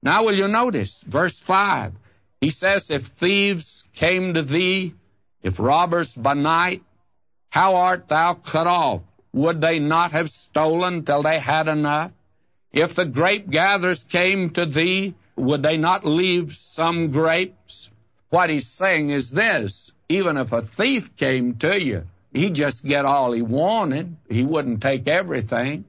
Now will you notice, verse 5, he says, if thieves came to thee, if robbers by night, how art thou cut off? Would they not have stolen till they had enough? If the grape gatherers came to thee, would they not leave some grapes? What he's saying is this: even if a thief came to you, he'd just get all he wanted. He wouldn't take everything.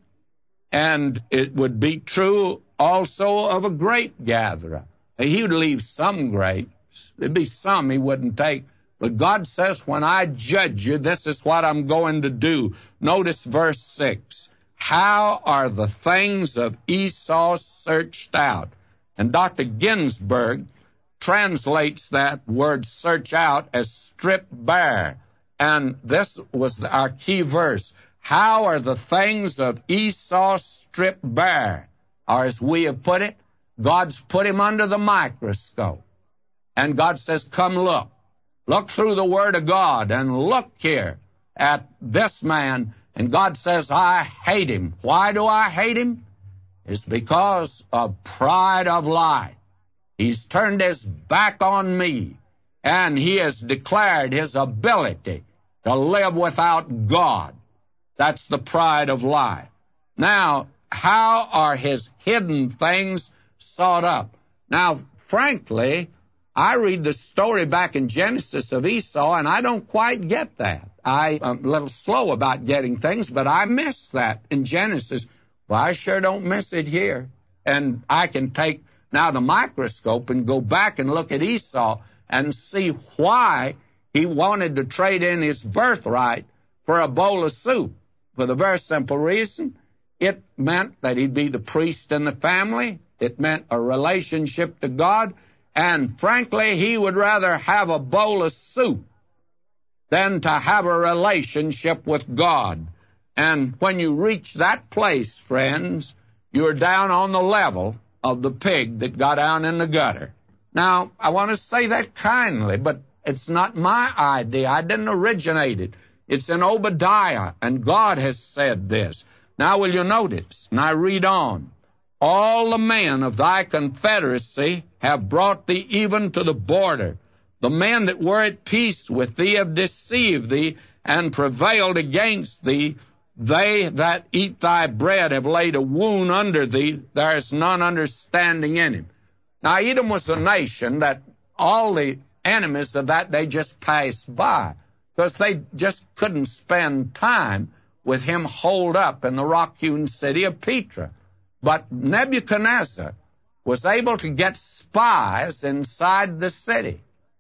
And it would be true also of a grape gatherer. He would leave some grapes. There'd be some he wouldn't take. But God says, when I judge you, this is what I'm going to do. Notice verse 6. How are the things of Esau searched out? And Dr. Ginsburg translates that word search out as stripped bare. And this was our key verse. How are the things of Esau stripped bare? Or as we have put it, God's put him under the microscope. And God says, come look. Look through the Word of God and look here at this man. And God says, I hate him. Why do I hate him? It's because of pride of life. He's turned his back on me, and he has declared his ability to live without God. That's the pride of life. Now, how are his hidden things sought up? Now, frankly, I read the story back in Genesis of Esau, and I don't quite get that. I'm a little slow about getting things, but I miss that in Genesis. Well, I sure don't miss it here. And I can take now the microscope and go back and look at Esau and see why he wanted to trade in his birthright for a bowl of soup. For the very simple reason, it meant that he'd be the priest in the family. It meant a relationship to God. And frankly, he would rather have a bowl of soup than to have a relationship with God. And when you reach that place, friends, you're down on the level of the pig that got down in the gutter. Now, I want to say that kindly, but it's not my idea. I didn't originate it. It's in Obadiah, and God has said this. Now will you notice, and I read on, all the men of thy confederacy have brought thee even to the border. The men that were at peace with thee have deceived thee and prevailed against thee. They that eat thy bread have laid a wound under thee. There is none understanding in him. Now, Edom was a nation that all the enemies of that day just passed by, because they just couldn't spend time with him holed up in the rock-hewn city of Petra. But Nebuchadnezzar was able to get spies inside the city,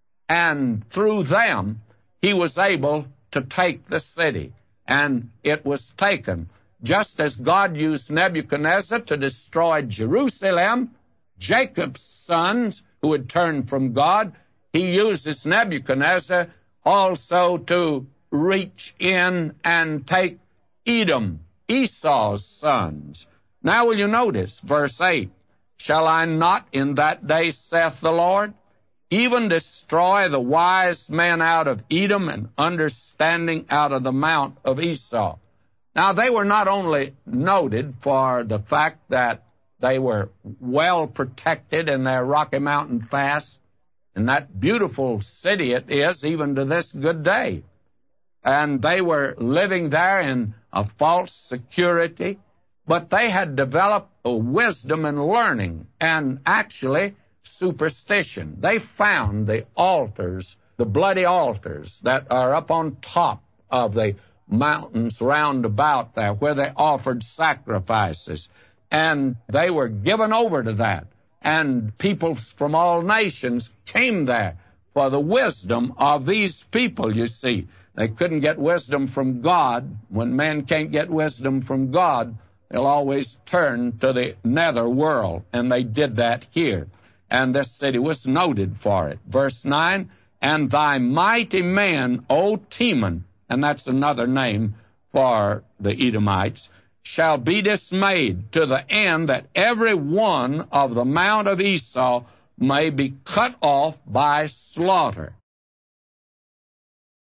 and through them he was able to take the city, and it was taken. Just as God used Nebuchadnezzar to destroy Jerusalem, Jacob's sons who had turned from God, he uses Nebuchadnezzar also to reach in and take Edom, Esau's sons. Now will you notice, verse 8, shall I not in that day, saith the Lord, even destroy the wise men out of Edom and understanding out of the mount of Esau? Now they were not only noted for the fact that they were well protected in their Rocky Mountain fast, and that beautiful city it is even to this good day. And they were living there in a false security, but they had developed a wisdom and learning and actually superstition. They found the altars, the bloody altars that are up on top of the mountains round about there where they offered sacrifices. And they were given over to that. And people from all nations came there for the wisdom of these people, you see. They couldn't get wisdom from God. When men can't get wisdom from God, they'll always turn to the nether world, and they did that here. And this city was noted for it. Verse 9, and thy mighty men, O Teman, and that's another name for the Edomites, shall be dismayed to the end that every one of the mount of Esau may be cut off by slaughter.